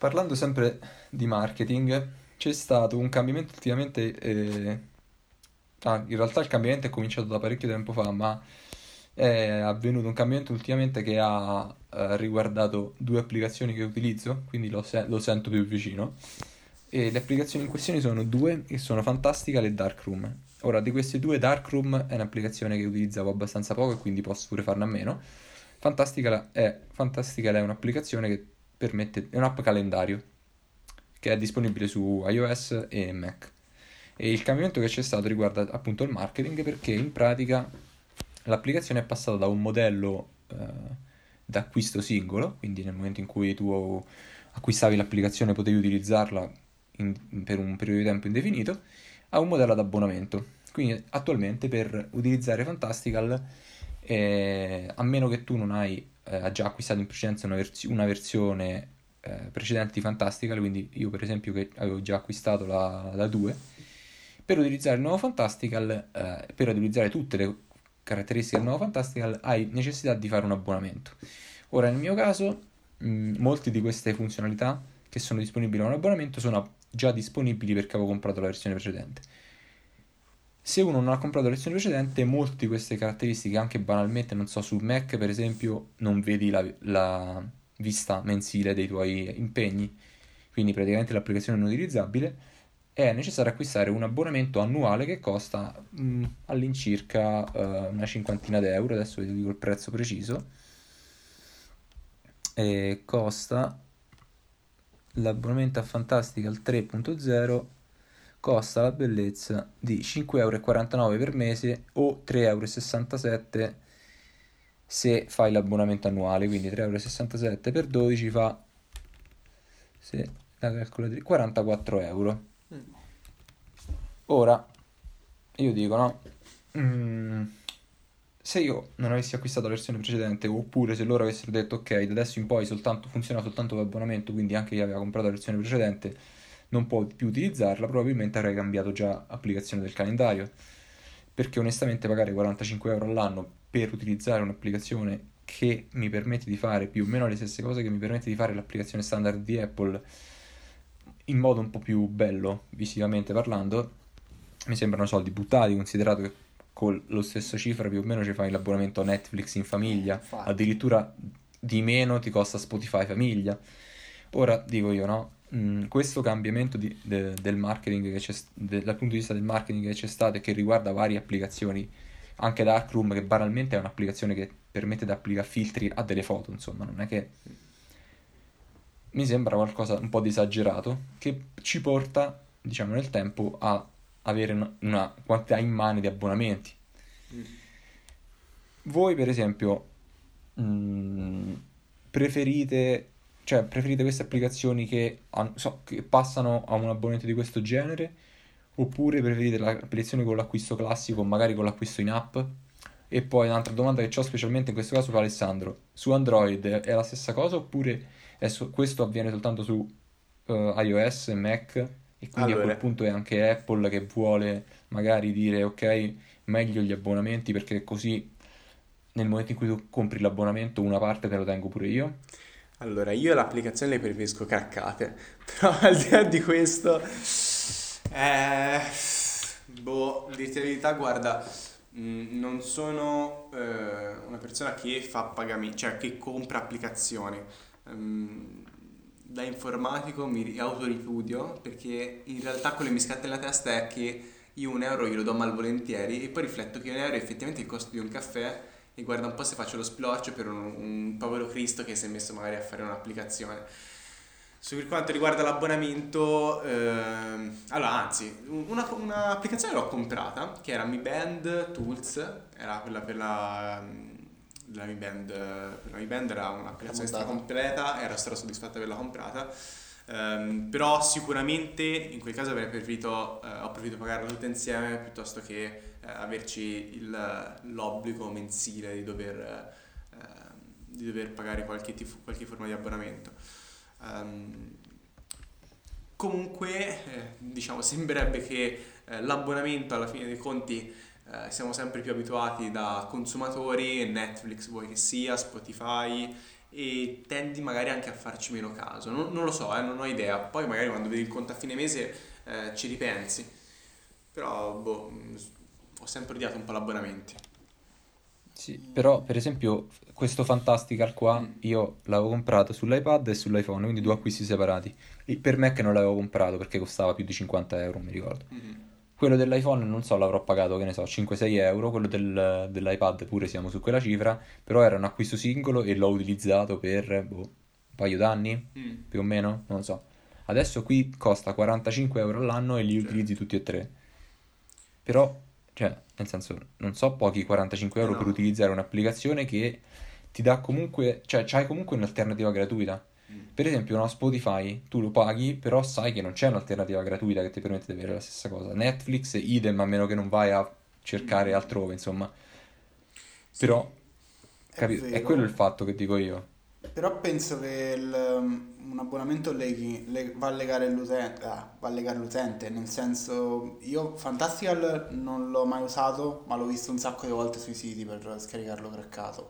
Parlando sempre di marketing, c'è stato un cambiamento ultimamente, eh, ah, in realtà il cambiamento è cominciato da parecchio tempo fa, ma è avvenuto un cambiamento ultimamente che ha eh, riguardato due applicazioni che utilizzo, quindi lo, se- lo sento più vicino. E le applicazioni in questione sono due che sono Fantastical e Darkroom. Ora, di queste due, Darkroom è un'applicazione che utilizzavo abbastanza poco e quindi posso pure farne a meno. Fantastical è, Fantastical è un'applicazione che permette, è un'app calendario che è disponibile su iOS e Mac. E il cambiamento che c'è stato riguarda appunto il marketing, perché in pratica l'applicazione è passata da un modello eh, d'acquisto singolo, quindi nel momento in cui tu acquistavi l'applicazione potevi utilizzarla in- per un periodo di tempo indefinito, a un modello ad abbonamento. Quindi attualmente per utilizzare Fantastical, eh, a meno che tu non hai eh, già acquistato in precedenza una, versi- una versione eh, precedente di Fantastical, quindi io per esempio che avevo già acquistato la, la due, per utilizzare il nuovo Fantastical, eh, per utilizzare tutte le caratteristiche del nuovo Fantastical, hai necessità di fare un abbonamento. Ora, nel mio caso, mh, molte di queste funzionalità che sono disponibili a un abbonamento sono già disponibili perché avevo comprato la versione precedente. Se uno non ha comprato la versione precedente, molte di queste caratteristiche, anche banalmente, non so, su Mac per esempio, non vedi la, la vista mensile dei tuoi impegni, quindi praticamente l'applicazione è non utilizzabile. È necessario acquistare un abbonamento annuale che costa mh, all'incirca eh, una cinquantina d'euro, adesso vi dico il prezzo preciso, e costa l'abbonamento a Fantastical tre punto zero, costa la bellezza di cinque euro e quarantanove per mese o tre euro e sessantasette se fai l'abbonamento annuale, quindi tre euro e sessantasette per dodici fa, se la calcolatrice, quarantaquattro euro. Ora, io dico, no? Mm, se io non avessi acquistato la versione precedente, oppure se loro avessero detto, ok, da adesso in poi soltanto, funziona soltanto l'abbonamento, quindi anche chi aveva comprato la versione precedente non può più utilizzarla, probabilmente avrei cambiato già applicazione del calendario, perché onestamente pagare quarantacinque euro all'anno per utilizzare un'applicazione che mi permette di fare più o meno le stesse cose che mi permette di fare l'applicazione standard di Apple in modo un po' più bello, visivamente parlando, mi sembrano soldi buttati, considerato che con lo stesso cifra più o meno ci fai l'abbonamento a Netflix in famiglia, Infatti. addirittura di meno ti costa Spotify famiglia. Ora dico io, no? Mm, questo cambiamento di- de- del marketing che c'è, s- de- dal punto di vista del marketing che c'è stato e che riguarda varie applicazioni, anche Darkroom, che banalmente è un'applicazione che permette di applicare filtri a delle foto, insomma, non è che mi sembra qualcosa un po' di esagerato che ci porta, diciamo, nel tempo a avere una, una quantità immane di abbonamenti. Voi, per esempio, mh, preferite, cioè, preferite queste applicazioni che, han- so, che passano a un abbonamento di questo genere, oppure preferite l'applicazione con l'acquisto classico, magari con l'acquisto in app? E poi un'altra domanda che ho specialmente in questo caso per Alessandro: su Android è la stessa cosa, oppure è su- questo avviene soltanto su eh, iOS e Mac, e quindi a quel Allora, punto è anche Apple che vuole magari dire ok, meglio gli abbonamenti perché così nel momento in cui tu compri l'abbonamento una parte te lo tengo pure io? allora, io l'applicazione le preferisco craccate, però al di là di questo, eh, boh, dirti la verità, guarda, mh, non sono eh, una persona che fa pagamenti, cioè che compra applicazioni. Ehm, da informatico mi ri- autoripudio perché in realtà quello che mi scatta nella testa è che io un euro glielo do malvolentieri e poi rifletto che un euro è effettivamente il costo di un caffè e guarda un po' se faccio lo splorcio per un, un povero Cristo che si è messo magari a fare un'applicazione. Su per quanto riguarda l'abbonamento, ehm, allora anzi, una, un'applicazione l'ho comprata che era Mi Band Tools, era quella per la, la Mi Band, per la Mi Band era un'applicazione Montata. completa, ero strasoddisfatto di averla comprata. Ehm, però sicuramente in quel caso avrei preferito, eh, ho preferito pagarla tutte insieme piuttosto che eh, averci il- l'obbligo mensile di dover, eh, di dover pagare qualche, tif- qualche forma di abbonamento. Ehm, Comunque, eh, diciamo, sembrerebbe che eh, l'abbonamento alla fine dei conti eh, siamo sempre più abituati da consumatori, Netflix vuoi che sia, Spotify, e tendi magari anche a farci meno caso. Non, non lo so, eh, non ho idea. Poi magari quando vedi il conto a fine mese eh, ci ripensi. Però, boh, mh, ho sempre odiato un po' l'abbonamenti. Sì, però per esempio questo Fantastical qua Mm. io l'avevo comprato sull'iPad e sull'iPhone, quindi due acquisti separati. E per me che non l'avevo comprato perché costava più di cinquanta euro, mi ricordo. Mhm. Quello dell'iPhone non so, l'avrò pagato, che ne so, cinque sei euro, quello del- dell'iPad pure siamo su quella cifra, però era un acquisto singolo e l'ho utilizzato per boh, un paio d'anni, Mm. più o meno, non lo so. Adesso qui costa quarantacinque euro all'anno e li Certo. utilizzi tutti e tre. Però, cioè, nel senso, non so pochi quarantacinque Eh euro per no. utilizzare un'applicazione che ti dà comunque, cioè, c'hai comunque un'alternativa gratuita. Mm. Per esempio, no, Spotify, tu lo paghi, però sai che non c'è un'alternativa gratuita che ti permette di avere la stessa cosa. Netflix, idem, a meno che non vai a cercare Mm. altrove, insomma. Sì. Però, È capi- è vero. quello il fatto che dico io. Però penso che il, um, un abbonamento leghi- le- va a legare l'utente, ah, va a legare l'utente, nel senso, io Fantastical non l'ho mai usato, ma l'ho visto un sacco di volte sui siti per scaricarlo craccato.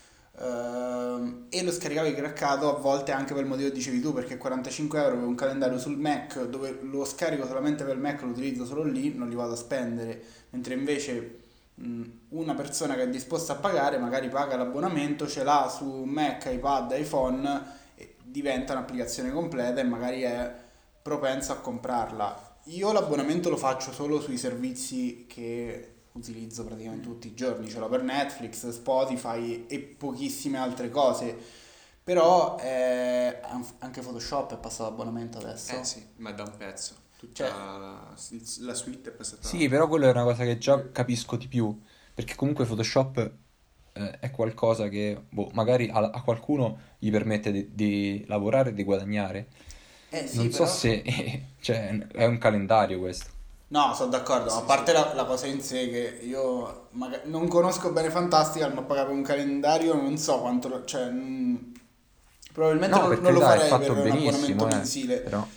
Ehm, e lo scaricavi craccato a volte anche per il motivo che dicevi tu, perché quarantacinque euro per un calendario sul Mac, dove lo scarico solamente per il Mac, lo utilizzo solo lì, non li vado a spendere, mentre invece mh, una persona che è disposta a pagare magari paga l'abbonamento, ce l'ha su Mac, iPad, iPhone e diventa un'applicazione completa e magari è propensa a comprarla. Io l'abbonamento lo faccio solo sui servizi che utilizzo praticamente tutti i giorni, ce l'ho per Netflix, Spotify e pochissime altre cose. Però eh, anche Photoshop è passato abbonamento adesso. Eh sì, ma da un pezzo. Tutta Cioè- la, la suite è passata. Sì, però quello è una cosa che già capisco di più, perché comunque Photoshop eh, è qualcosa che boh, magari a, a qualcuno gli permette di, di lavorare e di guadagnare. Eh sì, Non so però- se cioè, è un calendario questo. No, sono d'accordo, Sì, a parte sì. la, la cosa in sé che io maga- non conosco bene Fantastical, ma pagare un calendario non so quanto, lo- cioè, mm, probabilmente No, non, per non lo carità, è farei per fatto un abbonamento benissimo, eh, mensile. però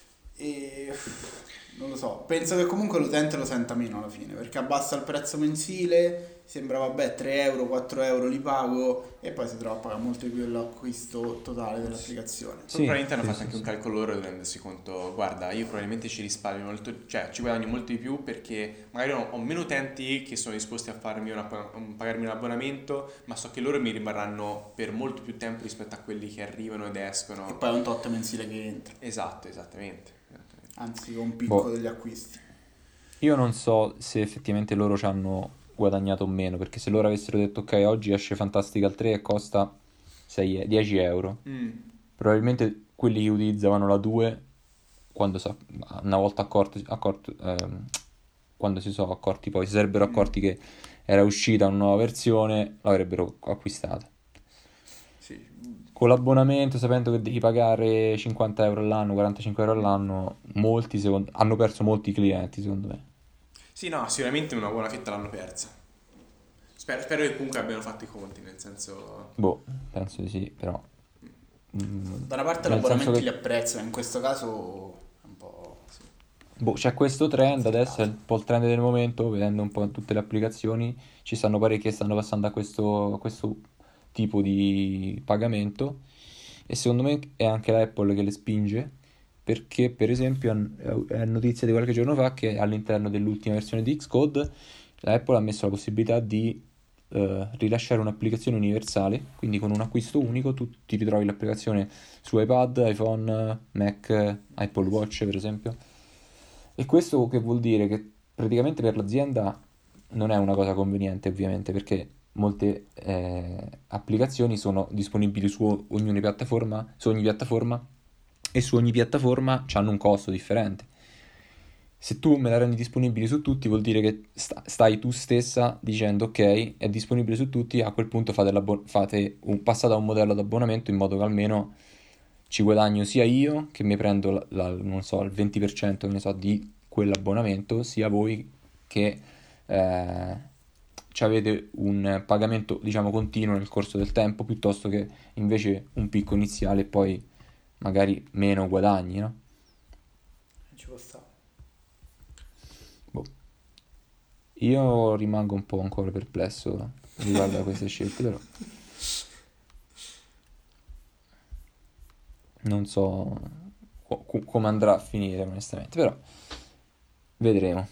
E non lo so, penso che comunque l'utente lo senta meno alla fine, perché abbassa il prezzo mensile, sembra vabbè tre euro, quattro euro li pago e poi si trova a pagare molto di più l'acquisto totale dell'applicazione. sì, Probabilmente hanno sì, fatto sì, anche sì. un calcolo loro per rendersi conto, guarda, io probabilmente ci risparmio molto, cioè ci guadagno molto di più perché magari ho, ho meno utenti che sono disposti a farmi una, un- pagarmi un abbonamento, ma so che loro mi rimarranno per molto più tempo rispetto a quelli che arrivano ed E escono. poi è un tot mensile che entra, Esatto, esattamente. esattamente. anzi con un picco Boh. degli acquisti. Io non so se effettivamente loro ci hanno guadagnato o meno, perché se loro avessero detto ok, oggi esce Fantastical tre e costa sei e- dieci euro, Mm. probabilmente quelli che utilizzavano la due, quando sa- una volta accorti, accorto- ehm, quando si sono accorti poi, si sarebbero accorti che era uscita una nuova versione, l'avrebbero acquistata. Sì. Con l'abbonamento, sapendo che devi pagare cinquanta euro all'anno, quarantacinque euro all'anno, molti secondo- hanno perso molti clienti, secondo me. Sì, no, sicuramente una buona fetta l'hanno persa. Spero, spero che comunque abbiano fatto i conti, nel senso. Boh, penso di sì, però. mm, Da una parte nel l'abbonamento senso li che, apprezzano, in questo caso è un po'... boh, c'è questo trend adesso, è un po' il trend del momento, vedendo un po' tutte le applicazioni, ci stanno parecchie che stanno passando a questo, a questo tipo di pagamento e secondo me è anche la Apple che le spinge perché per esempio han- è notizia di qualche giorno fa che all'interno dell'ultima versione di Xcode la Apple ha messo la possibilità di eh, rilasciare un'applicazione universale, quindi con un acquisto unico tu ti ritrovi l'applicazione su iPad, iPhone, Mac, Apple Watch per esempio. E questo che vuol dire che praticamente per l'azienda non è una cosa conveniente ovviamente perché molte eh, applicazioni sono disponibili su ogni piattaforma, su ogni piattaforma e su ogni piattaforma hanno un costo differente. Se tu me la rendi disponibile su tutti vuol dire che sta- stai tu stessa dicendo ok, è disponibile su tutti, a quel punto fate, l'abbon- fate un, passate a un modello ad abbonamento in modo che almeno ci guadagno sia io che mi prendo la- la- non so, il venti per cento che ne so, di quell'abbonamento, sia voi che eh, ci avete un pagamento diciamo continuo nel corso del tempo piuttosto che invece un picco iniziale e poi magari meno guadagni, no? ci può stare. Boh. Io rimango un po' ancora perplesso riguardo a queste scelte, però non so co- co- come andrà a finire onestamente, però vedremo.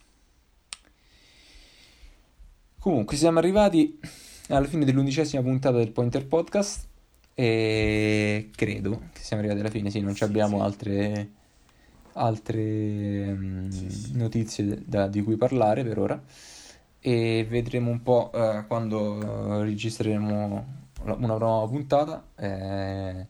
Comunque siamo arrivati alla fine dell'undicesima puntata del Pointer Podcast e credo che siamo arrivati alla fine, sì, non ci abbiamo sì. altre, altre mm, Sì, sì. notizie da- di cui parlare per ora e vedremo un po' eh, quando eh, registreremo la- una nuova puntata. Eh,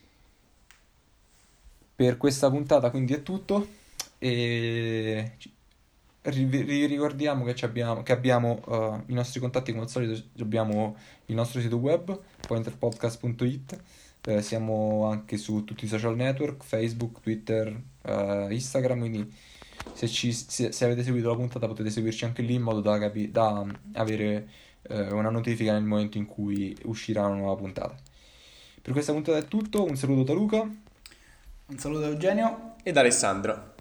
per questa puntata quindi è tutto e ci- ri- vi ricordiamo che, ci abbiamo, che abbiamo eh, i nostri contatti come al solito, abbiamo il nostro sito web pointerpodcast punto it, eh, siamo anche su tutti i social network, Facebook, Twitter, eh, Instagram, quindi se, ci, se, se avete seguito la puntata potete seguirci anche lì in modo da, capi- da avere eh, una notifica nel momento in cui uscirà una nuova puntata. Per questa puntata è tutto, un saluto da Luca. Un saluto da Eugenio. Ed Alessandro.